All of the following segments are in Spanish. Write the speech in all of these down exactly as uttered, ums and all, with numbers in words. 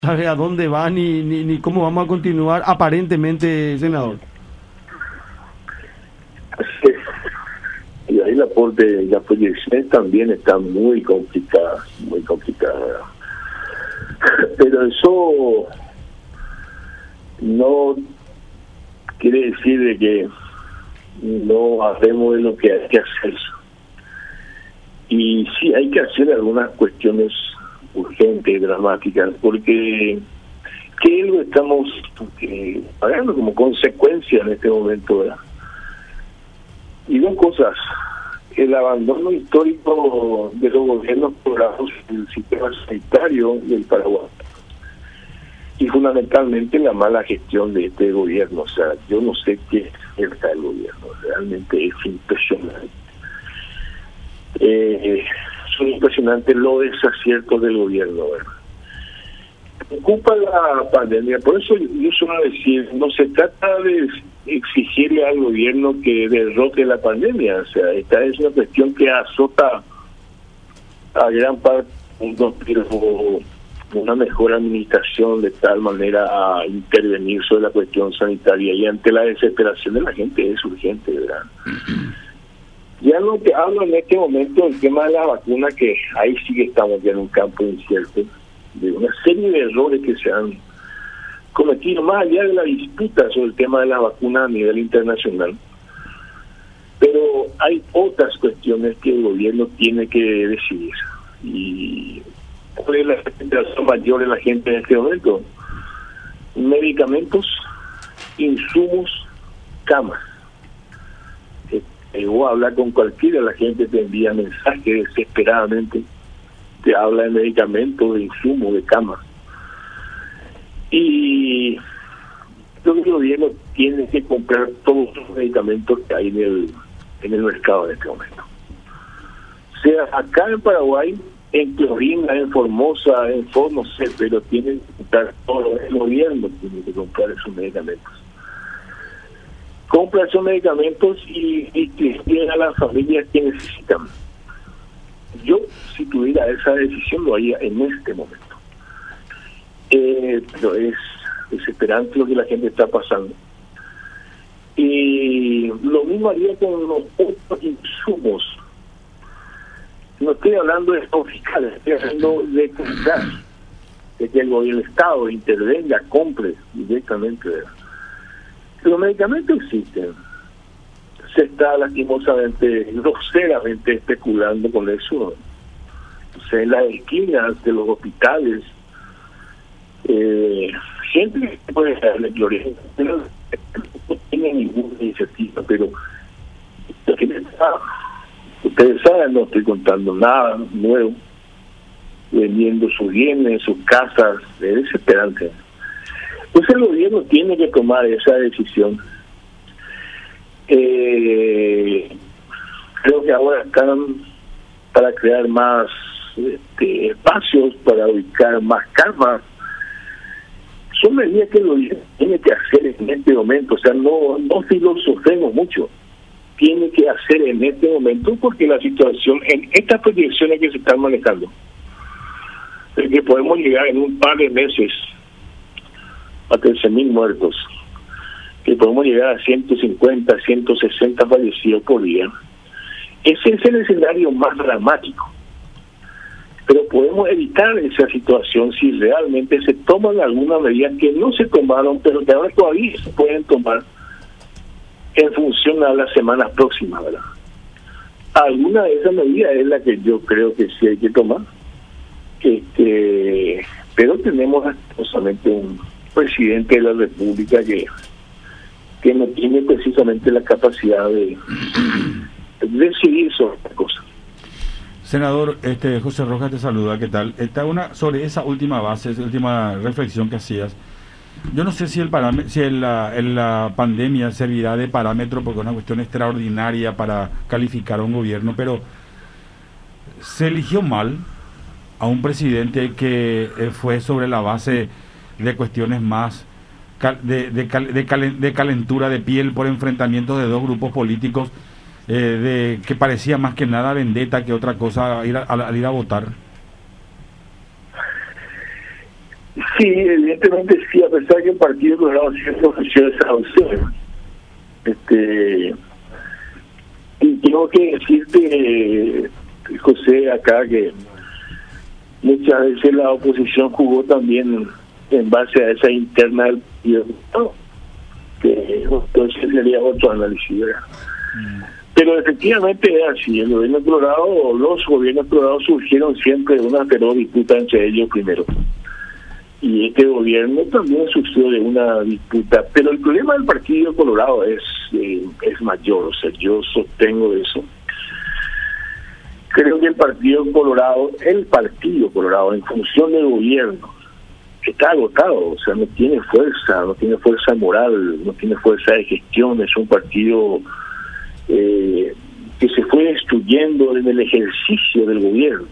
sabe a dónde va ni, ni, ni cómo vamos a continuar aparentemente, senador. Sí. Y ahí la aporte, la proyección también está muy complicada, muy complicada. Pero eso no quiere decir de que no hacemos de lo que hay que hacer. Y sí hay que hacer algunas cuestiones urgentes, dramáticas, porque ¿qué es lo que estamos eh, pagando como consecuencia en este momento, verdad? Y dos cosas: el abandono histórico de los gobiernos programados del sistema sanitario del Paraguay, y fundamentalmente la mala gestión de este gobierno. O sea, yo no sé qué es el gobierno, realmente es impresionante. Eh, son impresionantes los desaciertos del gobierno, ¿verdad? Ocupa la pandemia, por eso yo suelo decir, no se trata de exigirle al gobierno que derrote la pandemia. O sea, esta es una cuestión que azota a gran parte del mundo, pero una mejor administración de tal manera a intervenir sobre la cuestión sanitaria, y ante la desesperación de la gente es urgente, ¿verdad? Ya lo que hablo en este momento, el tema de la vacuna, que ahí sí que estamos ya en un campo incierto, de una serie de errores que se han cometido, más allá de la disputa sobre el tema de la vacuna a nivel internacional. Pero hay otras cuestiones que el gobierno tiene que decidir. Y ¿cuál es la expectación mayor de la gente en este momento? Medicamentos, insumos, camas. Llegó a hablar con cualquiera, la gente te envía mensajes desesperadamente, te habla de medicamentos, de insumos, de camas. Y creo que el gobierno tiene que comprar todos los medicamentos que hay en el, en el mercado en este momento. O sea, acá en Paraguay, en Clorinda, en Formosa, en Ford, no sé, pero tienen que comprar todo, el gobierno tiene que comprar esos medicamentos. Compra esos medicamentos y, y que lleguen a las familias que necesitan. Yo, si tuviera esa decisión, lo haría en este momento. Eh, pero es desesperante lo que la gente está pasando. Y lo mismo haría con los otros insumos. No estoy hablando de los fiscales, estoy hablando de comprar, de que el gobierno, el Estado intervenga, compre directamente. Los medicamentos existen. Se está lastimosamente, groseramente especulando con eso. O sea, en las esquinas de los hospitales, eh, gente que puede darle gloria, pero no tiene ninguna iniciativa, pero ustedes saben, no estoy contando nada nuevo, vendiendo sus bienes, sus casas, es desesperante. Entonces el gobierno tiene que tomar esa decisión. Eh, creo que ahora están para crear más este, espacios, para ubicar más camas. Son medidas que el gobierno tiene que hacer en este momento. O sea, no, no filosofemos mucho. Tiene que hacer en este momento, porque la situación, en estas proyecciones que se están manejando, es que podemos llegar en un par de meses a trece mil muertos, que podemos llegar a ciento cincuenta, ciento sesenta fallecidos por día. Ese es el escenario más dramático. Pero podemos evitar esa situación si realmente se toman algunas medidas que no se tomaron, pero que ahora todavía se pueden tomar en función a las semanas próximas, ¿verdad? Alguna de esas medidas es la que yo creo que sí hay que tomar. Este, pero tenemos lastimosamente un presidente de la República que, que no tiene precisamente la capacidad de, de decidir sobre esta cosa. Senador, este José Rojas te saluda, ¿qué tal? Está una sobre esa última base, esa última reflexión que hacías. Yo no sé si el parámetro, si el, la, el, la pandemia servirá de parámetro, porque es una cuestión extraordinaria para calificar a un gobierno, pero se eligió mal a un presidente que eh, fue sobre la base de cuestiones más de, de, de, calen, de calentura de piel por enfrentamientos de dos grupos políticos, eh, de que parecía más que nada vendetta que otra cosa al ir a, al ir a votar. Sí, evidentemente sí, a pesar que el Partido Colorado siempre ofreció esa opción. Este, y tengo que decirte, José, acá que muchas veces la oposición jugó también en base a esa interna del partido, ¿no? Que entonces sería otro análisis, ¿verdad? Mm. Pero efectivamente es así, el gobierno colorado o los gobiernos colorados surgieron siempre de una feroz disputa entre ellos primero. Y este gobierno también surgió de una disputa, pero el problema del Partido Colorado es eh, es mayor, o sea, yo sostengo eso. Creo que el Partido Colorado, el Partido Colorado, en función del gobierno, está agotado, o sea, no tiene fuerza, no tiene fuerza moral, no tiene fuerza de gestión, es un partido eh, que se fue destruyendo en el ejercicio del gobierno.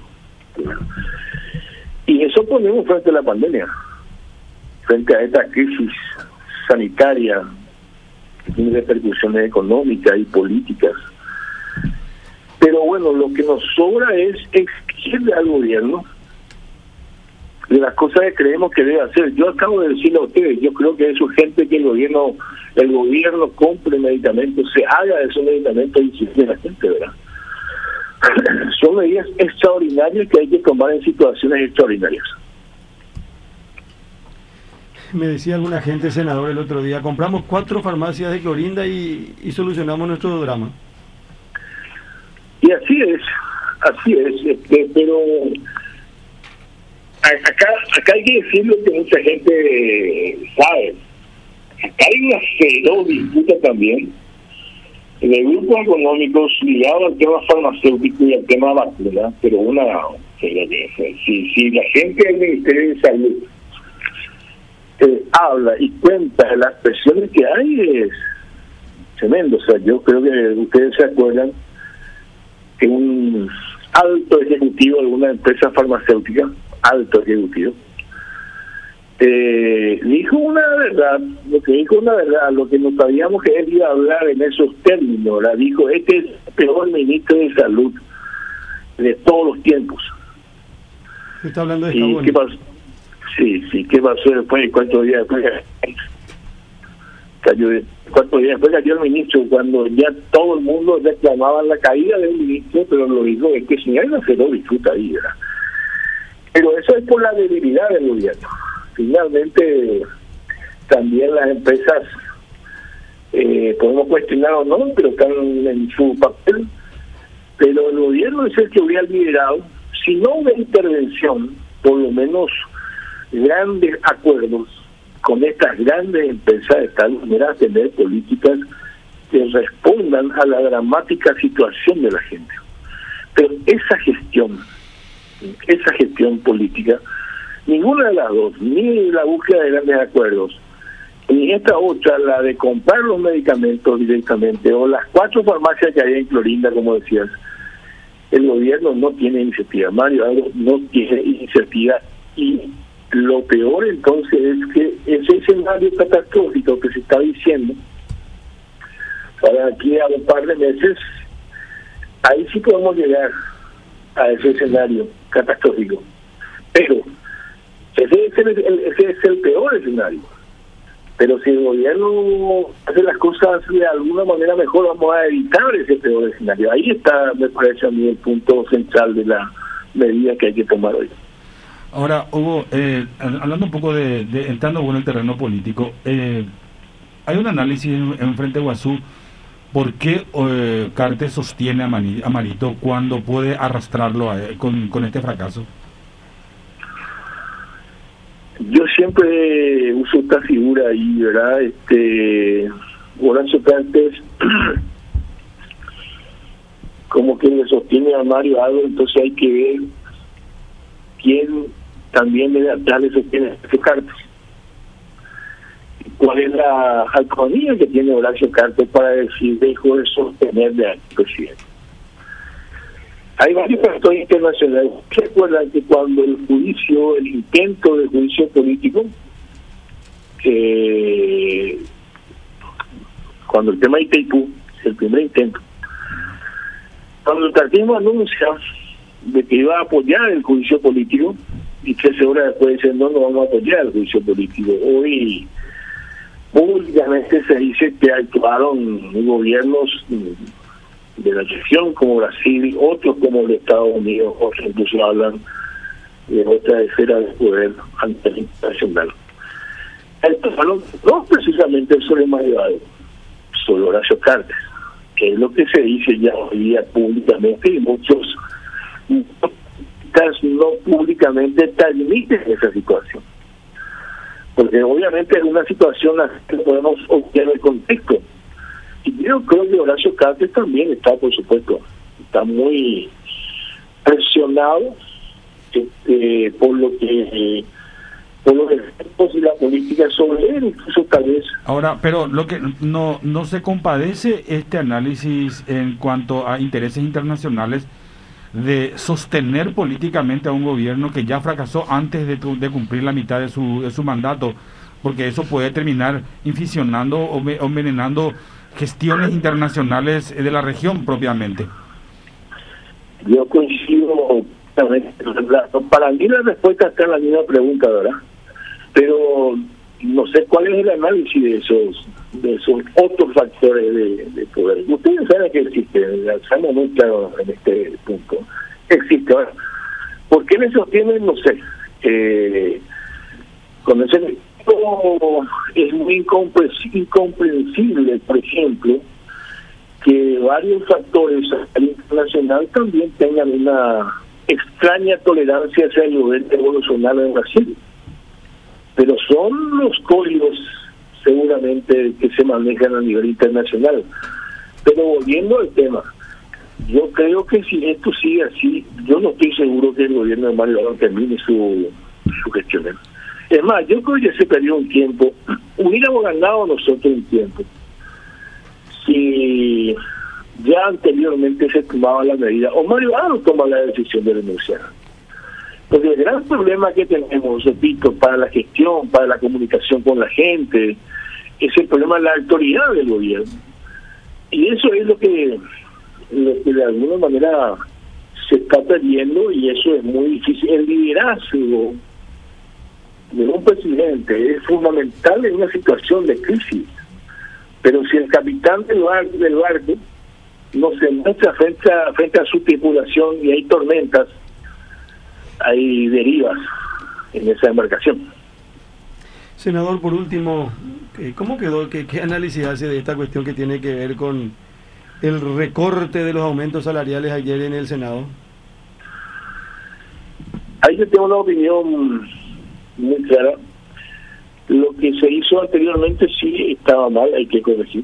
Y eso ponemos frente a la pandemia, frente a esta crisis sanitaria que tiene repercusiones económicas y políticas. Pero bueno, lo que nos sobra es exigirle al gobierno de las cosas que creemos que debe hacer. Yo acabo de decirle a ustedes, yo creo que es urgente que el gobierno el gobierno compre medicamentos, se haga de esos medicamentos y sirve a la gente, ¿verdad? Son medidas extraordinarias que hay que tomar en situaciones extraordinarias. Me decía alguna gente, senador, el otro día, compramos cuatro farmacias de Clorinda y, y solucionamos nuestro drama. Y así es, así es, este, pero acá acá hay que decirlo que mucha gente sabe. Acá hay una feroz disputa también de grupos económicos ligados al tema farmacéutico y al tema vacuna, pero una, si, si la gente del Ministerio de Salud eh, habla y cuenta de las presiones que hay, es tremendo. O sea, yo creo que ustedes se acuerdan que un alto ejecutivo de una empresa farmacéutica, alto ejecutivo, Eh, dijo una verdad, lo que dijo una verdad, lo que no sabíamos que él iba a hablar en esos términos, la dijo, este es el peor ministro de salud de todos los tiempos. ¿Está hablando de ¿Y qué pasó? Sí, sí, ¿qué pasó después? ¿Cuántos días después cayó? ¿Cuántos días después cayó el ministro? Cuando ya todo el mundo reclamaba la caída del ministro, pero lo dijo, es que si hay una feroz disputa ahí, ¿verdad? Pero eso es por la debilidad del gobierno. Finalmente, también las empresas, eh, podemos cuestionar o no, pero están en su papel, pero el gobierno es el que hubiera liderado, si no una intervención, por lo menos grandes acuerdos con estas grandes empresas, de tal manera tener políticas que respondan a la dramática situación de la gente. Pero esa gestión, esa gestión política, ninguna de las dos, ni la búsqueda de grandes acuerdos, ni esta otra, la de comprar los medicamentos directamente, o las cuatro farmacias que hay en Clorinda, como decías, el gobierno no tiene iniciativa, Mario Aldo no tiene iniciativa, y lo peor entonces es que ese escenario catastrófico que se está diciendo, para aquí a un par de meses, ahí sí podemos llegar a ese escenario catastrófico, pero ese es el, el, ese es el peor escenario. Pero si el gobierno hace las cosas de alguna manera mejor, vamos a evitar ese peor escenario. Ahí está, me parece a mí, el punto central de la medida que hay que tomar hoy. Ahora, Hugo, eh, hablando un poco de, de entrando en el terreno político, eh, hay un análisis en, en Frente Guazú, ¿por qué eh, Cartes sostiene a, Mani, a Marito cuando puede arrastrarlo a, con, con este fracaso? Yo siempre uso esta figura ahí, ¿verdad? Este, Horacio Cartes como que le sostiene a Mario Aldo, entonces hay que ver quién también de atrás le sostiene a Horacio Cartes. ¿Cuál es la autonomía que tiene Horacio Cartes para decir dejo de sostenerle al presidente? Hay varios factores internacionales. Recuerdan que cuando el juicio, el intento de juicio político, eh, cuando el tema de Itaipú, el primer intento, cuando el cartismo anuncia de que iba a apoyar el juicio político, y trece horas después dicen no, no vamos a apoyar el juicio político. Hoy públicamente se dice que actuaron gobiernos de la región como Brasil, otros como los Estados Unidos, otros incluso hablan de otra esfera de poder a nivel internacional. Actuaron no precisamente sobre Mario Aldo, sobre Horacio Cartes, que es lo que se dice ya hoy día públicamente, y muchos no públicamente admiten esa situación. Porque obviamente es una situación que podemos obtener el contexto. Y yo creo que Horacio Cartes también está, por supuesto, está muy presionado este, por lo que... Eh, por los efectos y la política sobre él, incluso tal vez. Ahora, pero lo que no no se compadece este análisis en cuanto a intereses internacionales de sostener políticamente a un gobierno que ya fracasó antes de, de cumplir la mitad de su de su mandato, porque eso puede terminar inficionando o envenenando gestiones internacionales de la región propiamente. Yo coincido. Para mí la respuesta está en la misma pregunta, ¿verdad? Pero no sé cuál es el análisis de esos de esos otros factores de, de poder. Ustedes saben que existen, estamos muy claros en este punto. Existe. Ahora, ¿por qué le sostienen? No sé. Eh, con ese es muy incomprensible, por ejemplo, que varios factores a nivel internacional también tengan una extraña tolerancia hacia el gobierno de Bolsonaro en Brasil. Pero son los códigos seguramente que se manejan a nivel internacional. Pero volviendo al tema, yo creo que si esto sigue así, yo no estoy seguro que el gobierno de Mario Aldo termine su, su gestión. Es más, yo creo que ya se perdió un tiempo. Hubiéramos ganado nosotros un tiempo si ya anteriormente se tomaba la medida, o Mario Aldo toma la decisión de renunciar. Porque el gran problema que tenemos, repito, para la gestión, para la comunicación con la gente, es el problema de la autoridad del gobierno. Y eso es lo que, lo que de alguna manera se está perdiendo, y eso es muy difícil. El liderazgo de un presidente es fundamental en una situación de crisis. Pero si el capitán del barco, del barco no se muestra frente a, frente a su tripulación y hay tormentas, hay derivas en esa embarcación. Senador, por último, ¿cómo quedó? ¿Qué, qué análisis hace de esta cuestión que tiene que ver con el recorte de los aumentos salariales ayer en el Senado? Ahí yo tengo una opinión muy clara. Lo que se hizo anteriormente sí estaba mal, hay que corregir.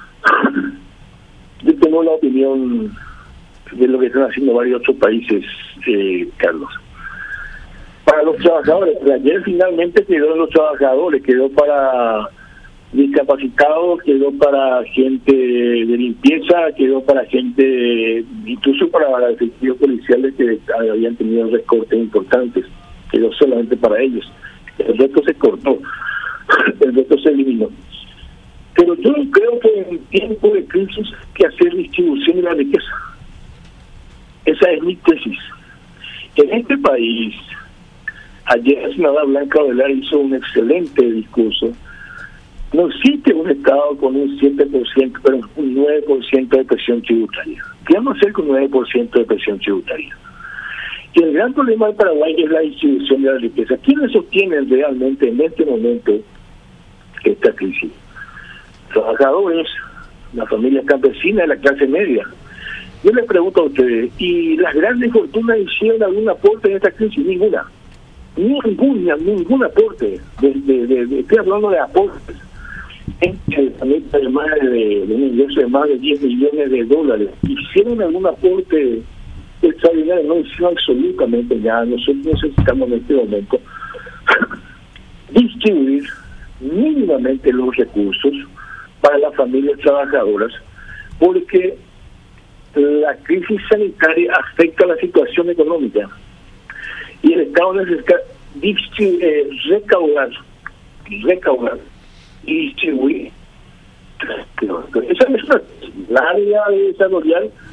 Yo tengo la opinión de lo que están haciendo varios otros países, eh, Carlos. Para los trabajadores, ayer finalmente quedó en los trabajadores, quedó para discapacitados, quedó para gente de limpieza, quedó para gente, incluso para efectivos policiales que habían tenido recortes importantes, quedó solamente para ellos. El resto se cortó, el resto se eliminó. Pero yo creo que en tiempo de crisis hay que hacer distribución de la riqueza. Esa es mi tesis. En este país, ayer la senadora Blanca Velar hizo un excelente discurso. No existe un Estado con un siete por ciento, pero un nueve por ciento de presión tributaria. ¿Qué vamos a hacer con nueve por ciento de presión tributaria? Y el gran problema del Paraguay es la distribución de la riqueza. ¿Quiénes sostienen realmente en este momento esta crisis? Trabajadores, la familia campesina y la clase media. Yo les pregunto a ustedes, ¿y las grandes fortunas hicieron algún aporte en esta crisis? Ninguna. Ninguna, ningún aporte. De, de, de, de, estoy hablando de aportes. Gente de más de, de un ingreso de más de diez millones de dólares. ¿Hicieron algún aporte extraordinario? No hicieron absolutamente nada. Nosotros necesitamos en este momento distribuir mínimamente los recursos para las familias trabajadoras, porque la crisis sanitaria afecta la situación económica y el Estado necesita eh, recaudar, recaudar y distribuir. Esa es una área de desarrollar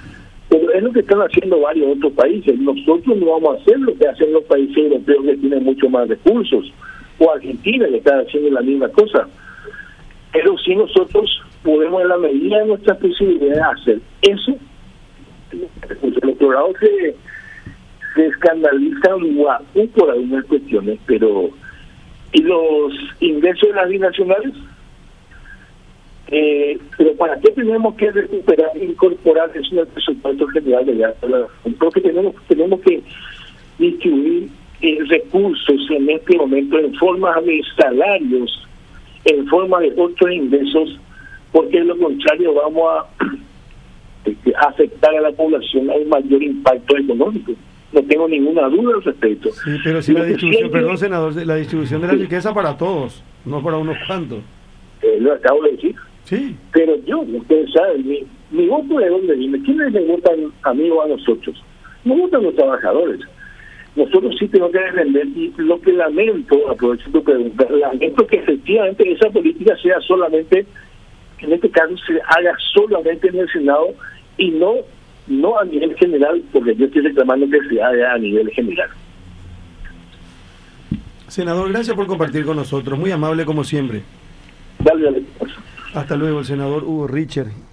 Pero es lo que están haciendo varios otros países. Nosotros no vamos a hacer lo que hacen los países europeos que tienen mucho más recursos, o Argentina que está haciendo la misma cosa. Pero sí nosotros podemos, en la medida de nuestras posibilidades, hacer eso. Los electorados se, se escandalizan por algunas cuestiones, pero ¿y los ingresos de las binacionales? Eh, pero ¿para qué tenemos que recuperar, incorporar eso en el presupuesto general de gasto? Porque tenemos, tenemos que distribuir eh, recursos en este momento en forma de salarios, en forma de otros ingresos, porque de lo contrario vamos a este, afectar a la población a un mayor impacto económico. No tengo ninguna duda al respecto. Sí, pero si la distribución, perdón senador, la distribución de la riqueza para todos, no para unos cuantos. Eh, lo acabo de decir. Sí. Pero yo, ustedes saben, mi, mi voto de dónde viene. ¿Quiénes me votan a mí o a nosotros? No votan los trabajadores. Nosotros sí tenemos que defender, y lo que lamento, aprovecho tu pregunta, lamento que efectivamente esa política sea solamente, en este caso se haga solamente en el Senado y no no a nivel general, porque yo estoy reclamando que se haga a nivel general. Senador, gracias por compartir con nosotros, muy amable como siempre. Dale, dale. Hasta luego, el senador Hugo Richard.